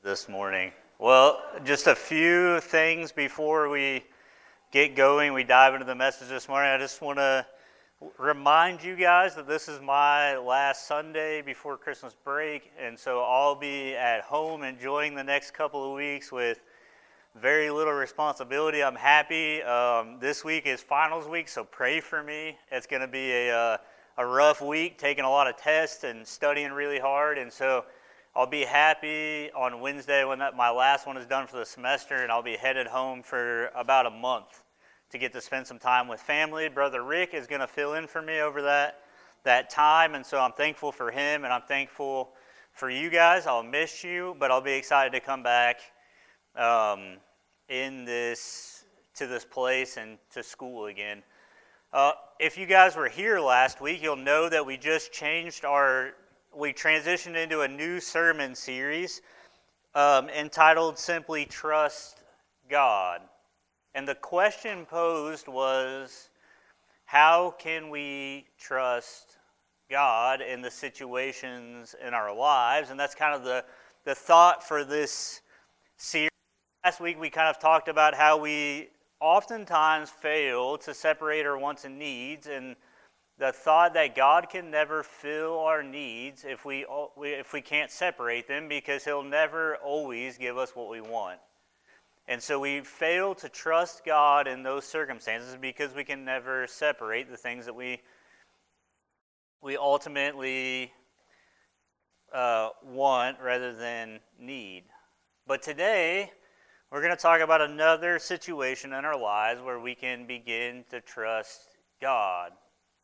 this morning? Well, just a few things before we get going. We dive into the message this morning. I just want to remind you guys that this is my last Sunday before Christmas break, and so I'll be at home enjoying the next couple of weeks with very little responsibility. I'm happy. This week is finals week, so pray for me. It's going to be a rough week, taking a lot of tests and studying really hard, and so I'll be happy on Wednesday when my last one is done for the semester, and I'll be headed home for about a month to get to spend some time with family. Brother Rick is going to fill in for me over that time, and so I'm thankful for him, and I'm thankful for you guys. I'll miss you, but I'll be excited to come back to this place and to school again. If you guys were here last week, you'll know that we just we transitioned into a new sermon series entitled simply Trust God. And the question posed was, how can we trust God in the situations in our lives? And that's kind of the thought for this series. Last week we kind of talked about how we oftentimes fail to separate our wants and needs, and the thought that God can never fill our needs if we can't separate them, because He'll never always give us what we want. And so we fail to trust God in those circumstances because we can never separate the things that we ultimately want rather than need. But today, we're going to talk about another situation in our lives where we can begin to trust God.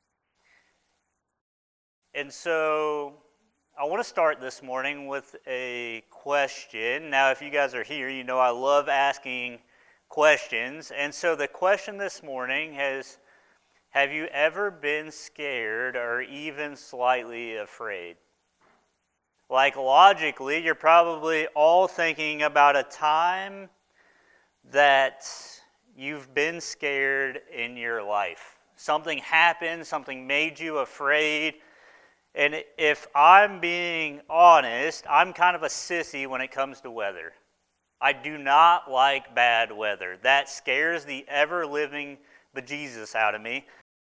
And so I want to start this morning with a question. Now, if you guys are here, you know I love asking questions. And so the question this morning is, have you ever been scared or even slightly afraid? Like, logically, you're probably all thinking about a time that you've been scared in your life. Something happened, something made you afraid. And if I'm being honest, I'm kind of a sissy when it comes to weather. I do not like bad weather. That scares the ever-living bejesus out of me.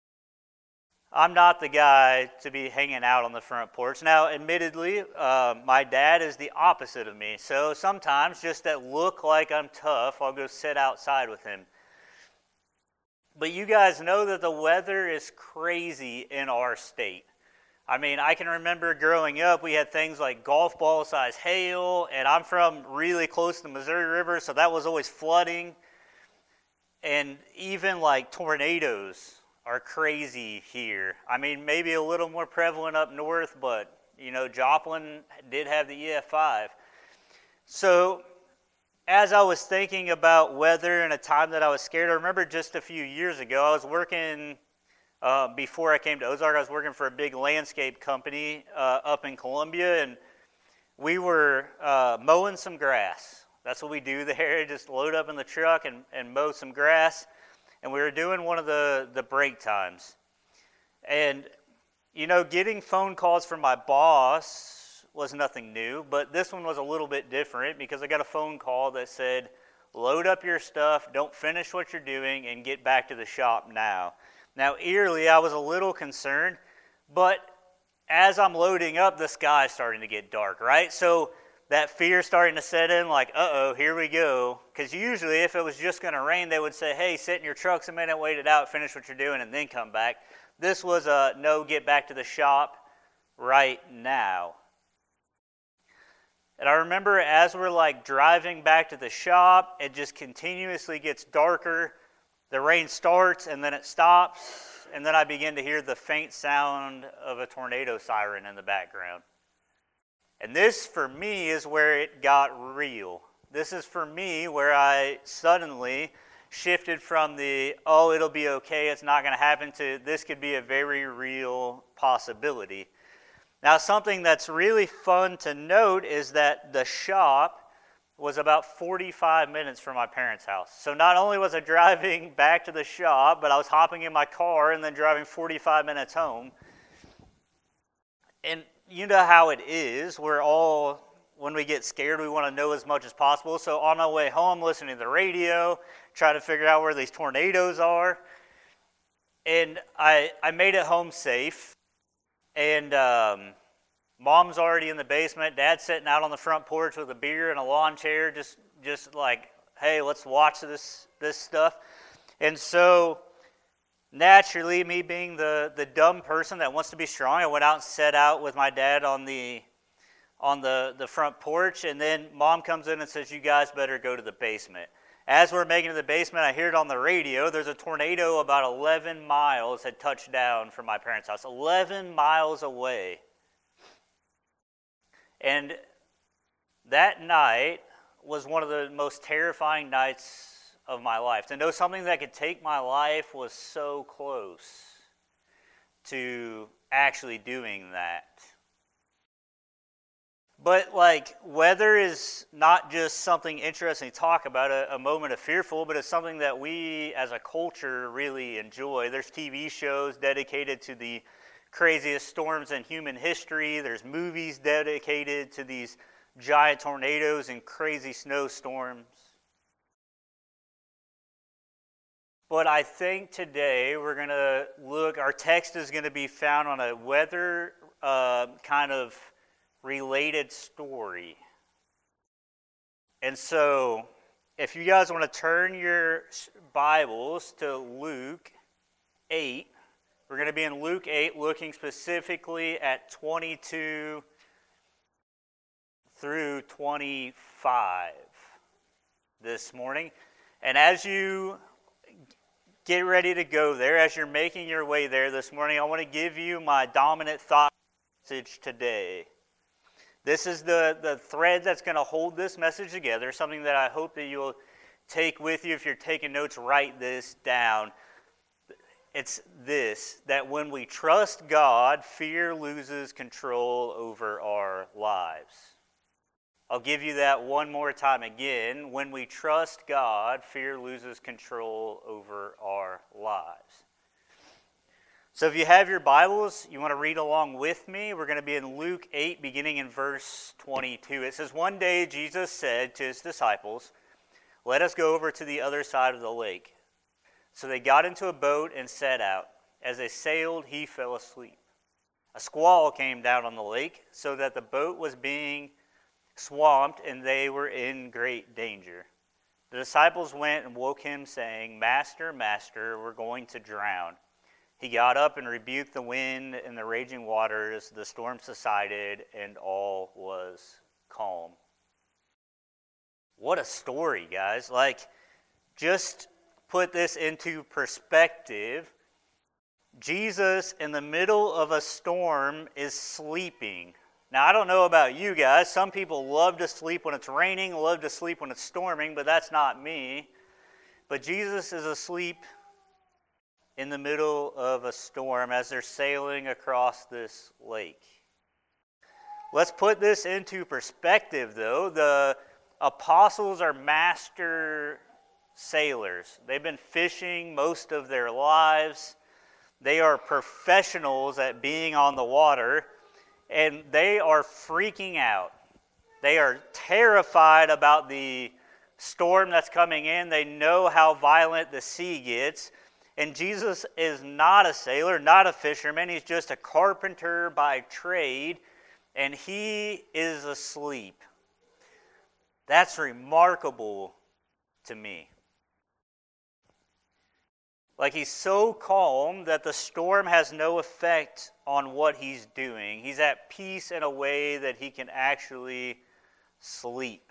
I'm not the guy to be hanging out on the front porch. Now, admittedly, my dad is the opposite of me. So sometimes, just that look like I'm tough, I'll go sit outside with him. But you guys know that the weather is crazy in our state. I mean, I can remember growing up, we had things like golf ball size hail, and I'm from really close to the Missouri River, so that was always flooding. And even like tornadoes are crazy here. I mean, maybe a little more prevalent up north, but, you know, Joplin did have the EF5. So as I was thinking about weather and a time that I was scared, I remember just a few years ago, I was working, before I came to Ozark, I was working for a big landscape company up in Columbia, and we were mowing some grass. That's what we do there, just load up in the truck and mow some grass. And we were doing one of the break times. And, you know, getting phone calls from my boss was nothing new, but this one was a little bit different because I got a phone call that said, load up your stuff, don't finish what you're doing, and get back to the shop now. Now, eerily, I was a little concerned, but as I'm loading up, the sky's starting to get dark, right? So that fear starting to set in, like, uh-oh, here we go. Because usually if it was just going to rain, they would say, hey, sit in your trucks a minute, wait it out, finish what you're doing, and then come back. This was a no, get back to the shop right now. And I remember as we're like driving back to the shop, it just continuously gets darker. The rain starts and then it stops, and then I begin to hear the faint sound of a tornado siren in the background. And this, for me, is where it got real. This is, for me, where I suddenly shifted from the, oh, it'll be okay, it's not going to happen, to this could be a very real possibility. Now, something that's really fun to note is that the shop was about 45 minutes from my parents' house. So not only was I driving back to the shop, but I was hopping in my car and then driving 45 minutes home. And you know how it is. We're all when we get scared, we want to know as much as possible. So on my way home, listening to the radio, trying to figure out where these tornadoes are. And I made it home safe. And Mom's already in the basement. Dad's sitting out on the front porch with a beer and a lawn chair, just like, hey, let's watch this stuff. And so naturally, me being the dumb person that wants to be strong, I went out and set out with my dad on the front porch, and then Mom comes in and says, you guys better go to the basement. As we're making it to the basement, I hear it on the radio. There's a tornado about 11 miles had touched down from my parents' house, 11 miles away. And that night was one of the most terrifying nights of my life. To know something that could take my life was so close to actually doing that. But like, weather is not just something interesting to talk about, a moment of fearful, but it's something that we as a culture really enjoy. There's TV shows dedicated to the craziest storms in human history. There's movies dedicated to these giant tornadoes and crazy snowstorms. But I think today we're going to look, our text is going to be found on a weather kind of related story. And so if you guys want to turn your Bibles to Luke 8, we're going to be in Luke 8 looking specifically at 22 through 25 this morning. And as you get ready to go there, as you're making your way there this morning, I want to give you my dominant thought message today. This is the thread that's going to hold this message together, something that I hope that you'll take with you. If you're taking notes, write this down. It's this, that when we trust God, fear loses control over our lives. I'll give you that one more time again. When we trust God, fear loses control over our lives. So if you have your Bibles, you want to read along with me. We're going to be in Luke 8, beginning in verse 22. It says, one day Jesus said to his disciples, let us go over to the other side of the lake. So they got into a boat and set out. As they sailed, he fell asleep. A squall came down on the lake, so that the boat was being swamped, and they were in great danger. The disciples went and woke him, saying, Master, Master, we're going to drown. He got up and rebuked the wind and the raging waters. The storm subsided, and all was calm. What a story, guys. Like, just put this into perspective. Jesus, in the middle of a storm, is sleeping. Now, I don't know about you guys. Some people love to sleep when it's raining, love to sleep when it's storming, but that's not me. But Jesus is asleep in the middle of a storm as they're sailing across this lake. Let's put this into perspective, though. The apostles are master sailors. They've been fishing most of their lives. They are professionals at being on the water. And they are freaking out. They are terrified about the storm that's coming in. They know how violent the sea gets. And Jesus is not a sailor, not a fisherman. He's just a carpenter by trade. And he is asleep. That's remarkable to me. Like, he's so calm that the storm has no effect on what he's doing. He's at peace in a way that he can actually sleep.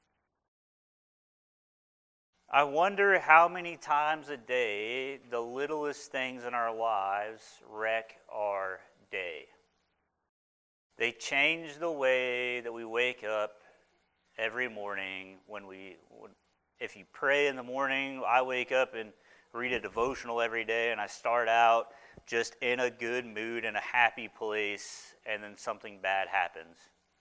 I wonder how many times a day the littlest things in our lives wreck our day. They change the way that we wake up every morning. If you pray in the morning, I wake up and read a devotional every day, and I start out just in a good mood, in a happy place, and then something bad happens.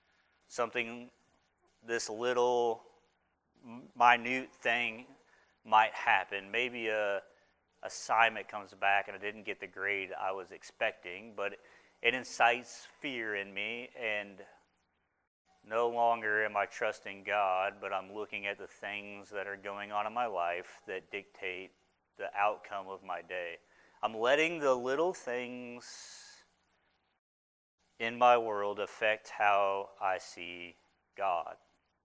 This little minute thing might happen. Maybe a assignment comes back and I didn't get the grade I was expecting, but it incites fear in me, and No longer am I trusting God, but I'm looking at the things that are going on in my life that dictate the outcome of my day. I'm letting the little things in my world affect how I see God.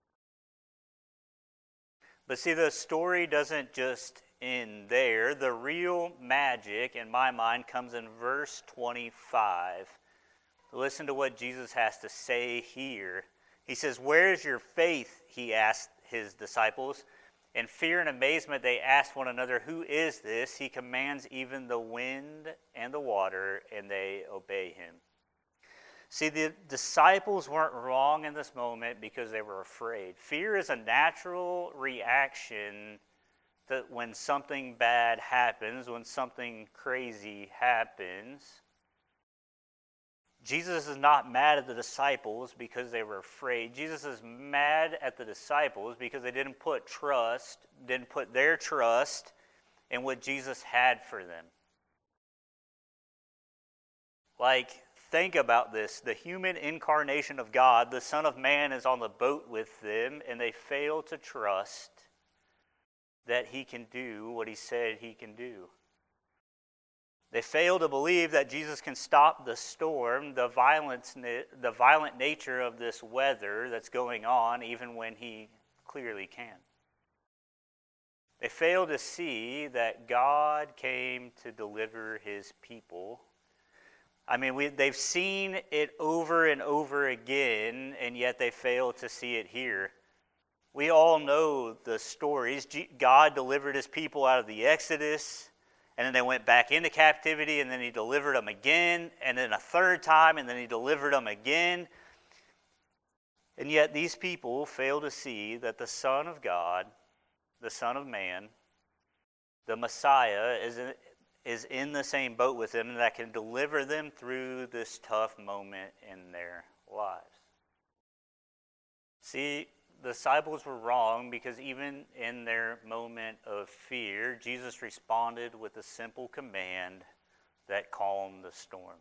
But see, the story doesn't just end there. The real magic, in my mind, comes in verse 25. Listen to what Jesus has to say here. He says, "Where is your faith?" he asked his disciples. In fear and amazement, they asked one another, "Who is this? He commands even the wind and the water, and they obey him." See, the disciples weren't wrong in this moment because they were afraid. Fear is a natural reaction that when something bad happens, when something crazy happens. Jesus is not mad at the disciples because they were afraid. Jesus is mad at the disciples because they didn't put their trust in what Jesus had for them. Like, think about this. The human incarnation of God, the Son of Man, is on the boat with them, and they fail to trust that he can do what he said he can do. They fail to believe that Jesus can stop the storm, the violent nature of this weather that's going on, even when he clearly can. They fail to see that God came to deliver his people. I mean, they've seen it over and over again, and yet they fail to see it here. We all know the stories. God delivered his people out of the Exodus, and then they went back into captivity, and then he delivered them again, and then a third time, and then he delivered them again. And yet these people fail to see that the Son of God, the Son of Man, the Messiah, is in the same boat with them, and that can deliver them through this tough moment in their lives. See, the disciples were wrong because even in their moment of fear, Jesus responded with a simple command that calmed the storm.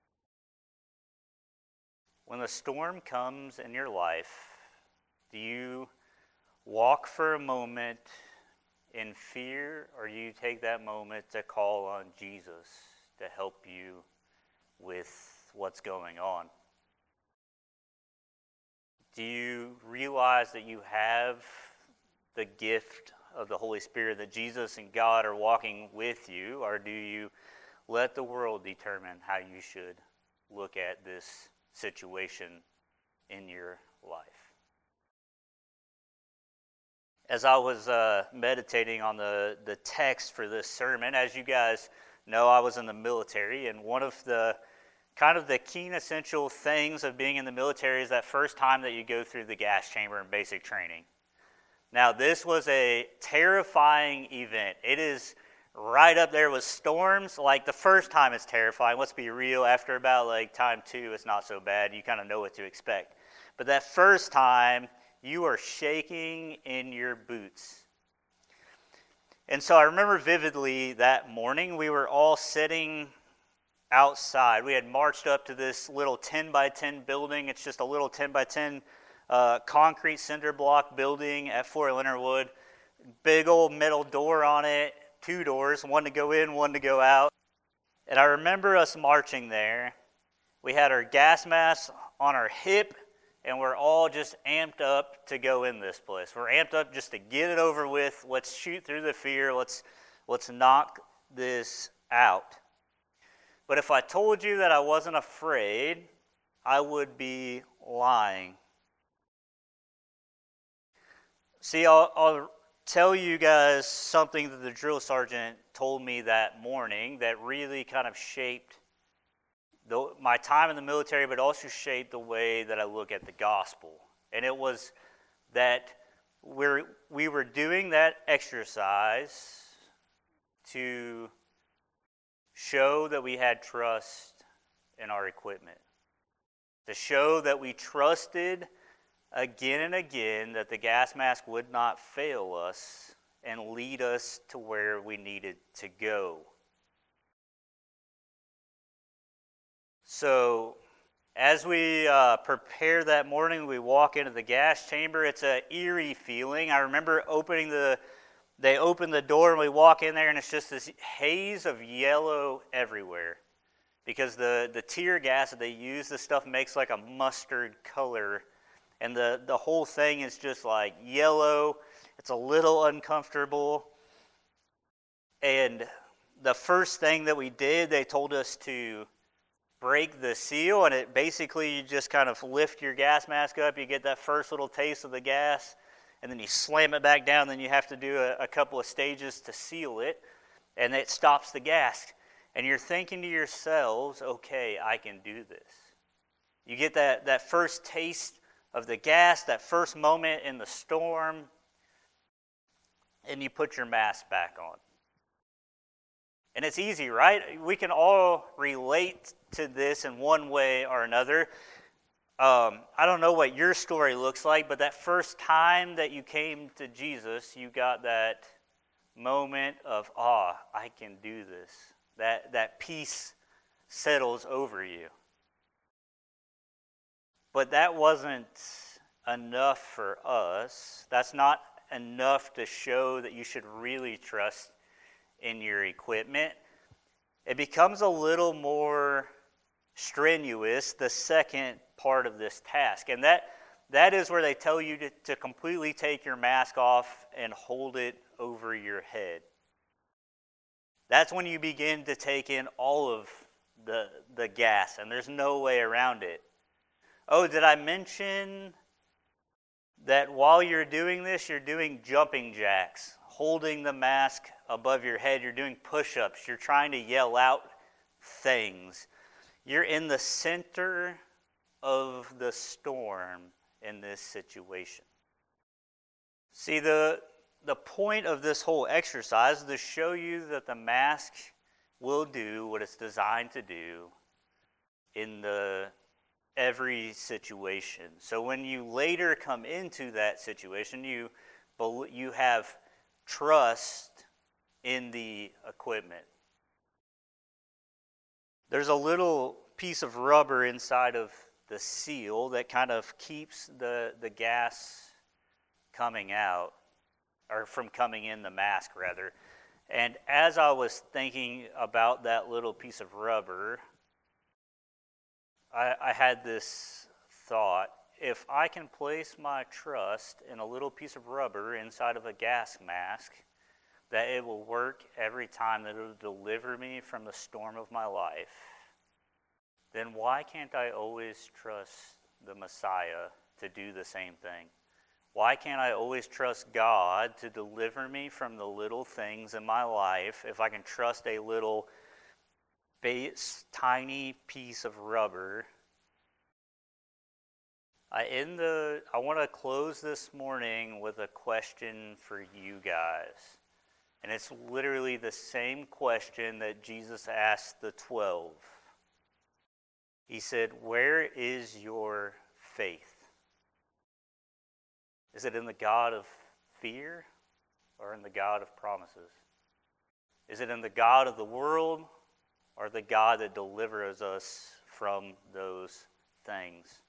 When the storm comes in your life, do you walk for a moment in fear, or do you take that moment to call on Jesus to help you with what's going on? Do you realize that you have the gift of the Holy Spirit, that Jesus and God are walking with you, or do you let the world determine how you should look at this situation in your life? As I was meditating on the text for this sermon, as you guys know, I was in the military, and one of the kind of the key and essential things of being in the military is that first time that you go through the gas chamber in basic training. Now, this was a terrifying event. It is right up there with storms. Like, the first time it's terrifying. Let's be real. After about like time 2, it's not so bad. You kind of know what to expect. But that first time, you are shaking in your boots. And so I remember vividly that morning, we were all sitting outside. We had marched up to this little 10 by 10 building. It's just a little 10 by 10 concrete cinder block building at Fort Leonard Wood. Big old metal door on it, 2 doors, one to go in, one to go out. And I remember us marching there. We had our gas masks on our hip, and we're all just amped up to go in this place. We're amped up just to get it over with. Let's shoot through the fear. Let's knock this out. But if I told you that I wasn't afraid, I would be lying. See, I'll tell you guys something that the drill sergeant told me that morning that really kind of shaped my time in the military, but also shaped the way that I look at the gospel. And it was that we were doing that exercise to show that we had trust in our equipment, to show that we trusted again and again that the gas mask would not fail us and lead us to where we needed to go. So, As we prepare that morning, we walk into the gas chamber. It's an eerie feeling. I remember they open the door and we walk in there and it's just this haze of yellow everywhere. Because the tear gas that they use, this stuff makes like a mustard color. And the whole thing is just like yellow. It's a little uncomfortable. And the first thing that we did, they told us to break the seal, and it basically, you just kind of lift your gas mask up, you get that first little taste of the gas, and then you slam it back down, then you have to do a couple of stages to seal it, and it stops the gas. And you're thinking to yourselves, okay, I can do this. You get that first taste of the gas, that first moment in the storm, and you put your mask back on. And it's easy, right? We can all relate to this in one way or another. I don't know what your story looks like, but that first time that you came to Jesus, you got that moment of, I can do this. That peace settles over you. But that wasn't enough for us. That's not enough to show that you should really trust in your equipment. It becomes a little more strenuous, the second part of this task. And that is where they tell you to completely take your mask off and hold it over your head. That's when you begin to take in all of the gas, and there's no way around it. Oh, did I mention that while you're doing this, you're doing jumping jacks, holding the mask above your head, you're doing push-ups, you're trying to yell out things. You're in the center of the storm in this situation. See, the point of this whole exercise is to show you that the mask will do what it's designed to do in every situation. So when you later come into that situation, you have trust in the equipment. There's a little piece of rubber inside of the seal that kind of keeps the gas coming out, or from coming in the mask rather. And as I was thinking about that little piece of rubber, I had this thought: if I can place my trust in a little piece of rubber inside of a gas mask, that it will work every time, that it will deliver me from the storm of my life, then why can't I always trust the Messiah to do the same thing? Why can't I always trust God to deliver me from the little things in my life if I can trust a little tiny piece of rubber? I want to close this morning with a question for you guys. And it's literally the same question that Jesus asked the 12. He said, "Where is your faith? Is it in the God of fear or in the God of promises? Is it in the God of the world or the God that delivers us from those things?"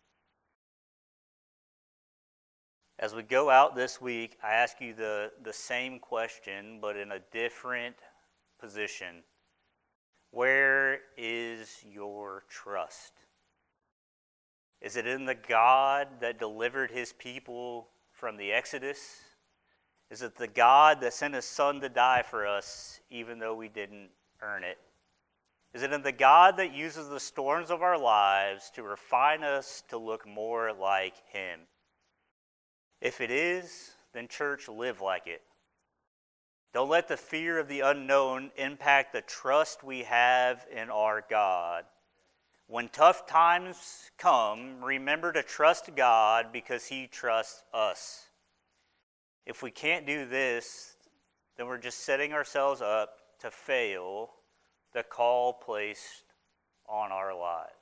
As we go out this week, I ask you the same question, but in a different position. Where is your trust? Is it in the God that delivered his people from the Exodus? Is it the God that sent his Son to die for us even though we didn't earn it? Is it in the God that uses the storms of our lives to refine us to look more like him? If it is, then church, live like it. Don't let the fear of the unknown impact the trust we have in our God. When tough times come, remember to trust God because he trusts us. If we can't do this, then we're just setting ourselves up to fail the call placed on our lives.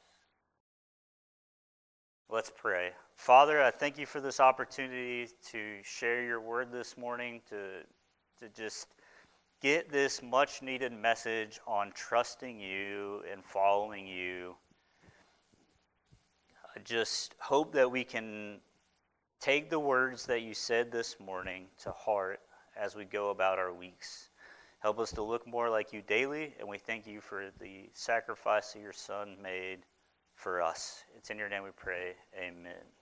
Let's pray. Father, I thank you for this opportunity to share your word this morning, to just get this much needed message on trusting you and following you. I just hope that we can take the words that you said this morning to heart as we go about our weeks. Help us to look more like you daily, and we thank you for the sacrifice that your Son made for us. It's in your name we pray. Amen.